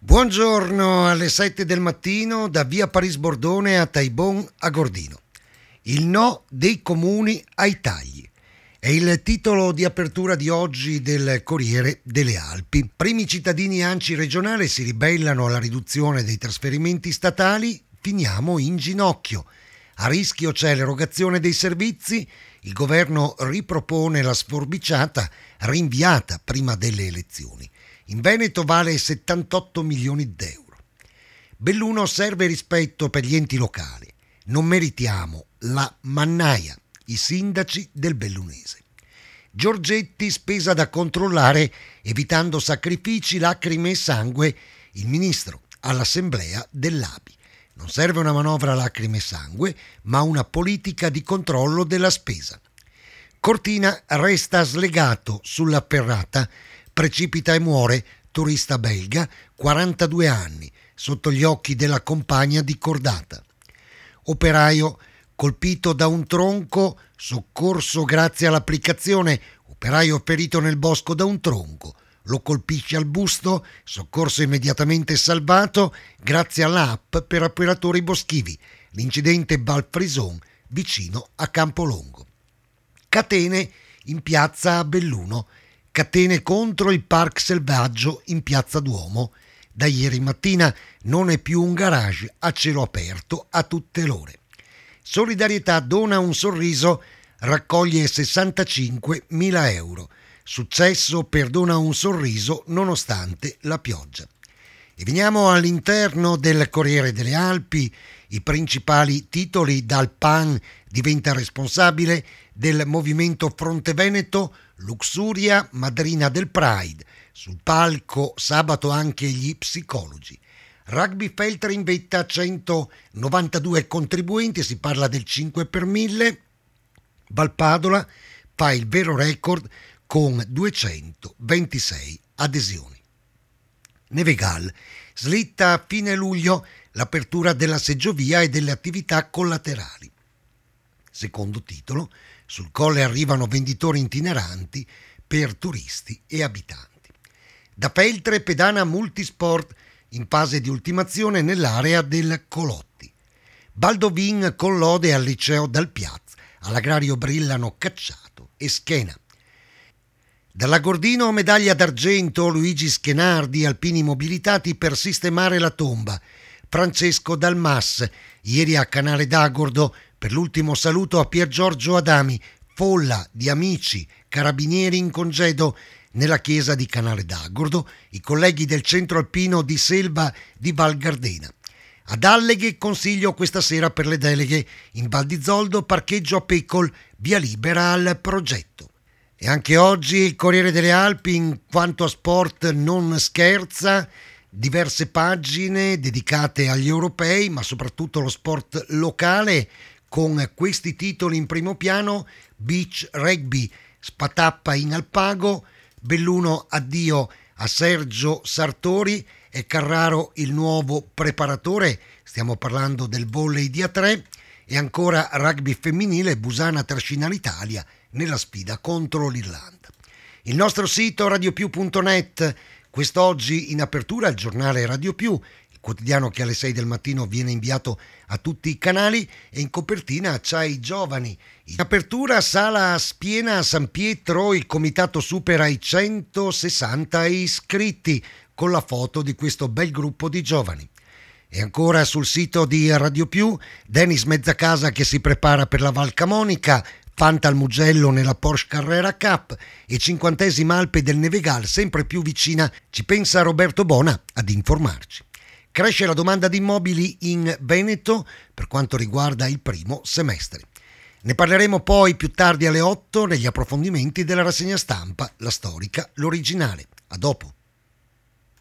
Buongiorno alle 7 del mattino da via Paris Bordone a Taibon a Gordino. Il no dei comuni ai tagli. È il titolo di apertura di oggi del Corriere delle Alpi. Primi cittadini ANCI regionale si ribellano alla riduzione dei trasferimenti statali, finiamo in ginocchio. A rischio c'è l'erogazione dei servizi, il governo ripropone la sforbiciata rinviata prima delle elezioni. In Veneto vale 78 milioni d'euro. Belluno serve rispetto per gli enti locali. Non meritiamo la mannaia, i sindaci del bellunese. Giorgetti, spesa da controllare, evitando sacrifici, lacrime e sangue, il ministro all'assemblea dell'ABI. Non serve una manovra lacrime e sangue, ma una politica di controllo della spesa. Cortina resta slegato sulla ferrata, precipita e muore, turista belga, 42 anni, sotto gli occhi della compagna di cordata. Operaio colpito da un tronco, soccorso grazie all'applicazione, operaio ferito nel bosco da un tronco, lo colpisce al busto, soccorso immediatamente salvato grazie all'app per operatori boschivi, l'incidente Valfrison vicino a Campolongo. Catene in piazza a Belluno, catene contro il Parc Selvaggio in piazza Duomo. Da ieri mattina non è più un garage a cielo aperto a tutte l'ore. Solidarietà dona un sorriso, raccoglie 65.000 euro. Successo per Dona un sorriso nonostante la pioggia. E veniamo all'interno del Corriere delle Alpi. I principali titoli: dal PAN diventa responsabile del movimento Fronte Veneto, Luxuria, madrina del Pride. Sul palco sabato anche gli psicologi. Rugby Feltre in vetta 192 contribuenti, si parla del 5 per 1000. Valpadola fa il vero record con 226 adesioni. Nevegal slitta a fine luglio l'apertura della seggiovia e delle attività collaterali. Secondo titolo: sul colle arrivano venditori itineranti per turisti e abitanti. Da Feltre pedana multisport in fase di ultimazione nell'area del Colotti. Baldovin con lode al liceo Dal Piaz, all'agrario brillano Cacciato e Schena. Dalla Gordino medaglia d'argento Luigi Schenardi, alpini mobilitati per sistemare la tomba. Francesco Dalmas, ieri a Canale d'Agordo per l'ultimo saluto a Pier Giorgio Adami, folla di amici, carabinieri in congedo nella chiesa di Canale d'Agordo, i colleghi del centro alpino di Selva di Val Gardena. Ad Alleghe consiglio questa sera per le deleghe, in Val di Zoldo parcheggio a Pecol, via libera al progetto. E anche oggi il Corriere delle Alpi in quanto a sport non scherza, diverse pagine dedicate agli europei, ma soprattutto allo sport locale, con questi titoli in primo piano: beach rugby, spatappa in Alpago, Belluno addio a Sergio Sartori e Carraro il nuovo preparatore, stiamo parlando del volley di A3, e ancora rugby femminile, Busana trascina l'Italia nella sfida contro l'Irlanda. Il nostro sito radiopiù.net, quest'oggi in apertura il giornale Radio Più, il quotidiano che alle 6 del mattino viene inviato a tutti i canali, e in copertina c'ha i giovani. In apertura sala spiena a San Pietro, il comitato supera i 160 iscritti con la foto di questo bel gruppo di giovani. E ancora sul sito di Radio Più, Dennis Mezzacasa che si prepara per la Val Camonica, Fanta al Mugello nella Porsche Carrera Cup e 50esima Alpe del Nevegal sempre più vicina, ci pensa Roberto Bona ad informarci. Cresce la domanda di immobili in Veneto per quanto riguarda il primo semestre. Ne parleremo poi più tardi alle 8 negli approfondimenti della rassegna stampa, la storica, l'originale. A dopo.